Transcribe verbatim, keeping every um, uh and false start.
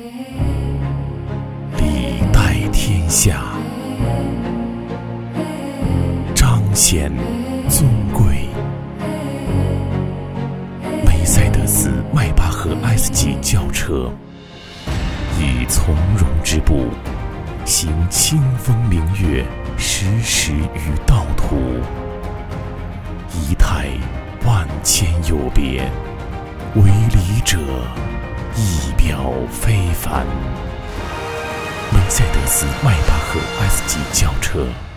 礼待天下，彰显尊贵。梅赛德斯迈巴赫 S 级轿车，以从容之步，行清风明月，时时与道途。仪态万千有别，为礼者仪表非凡。梅赛德斯迈巴赫 S 级轿车。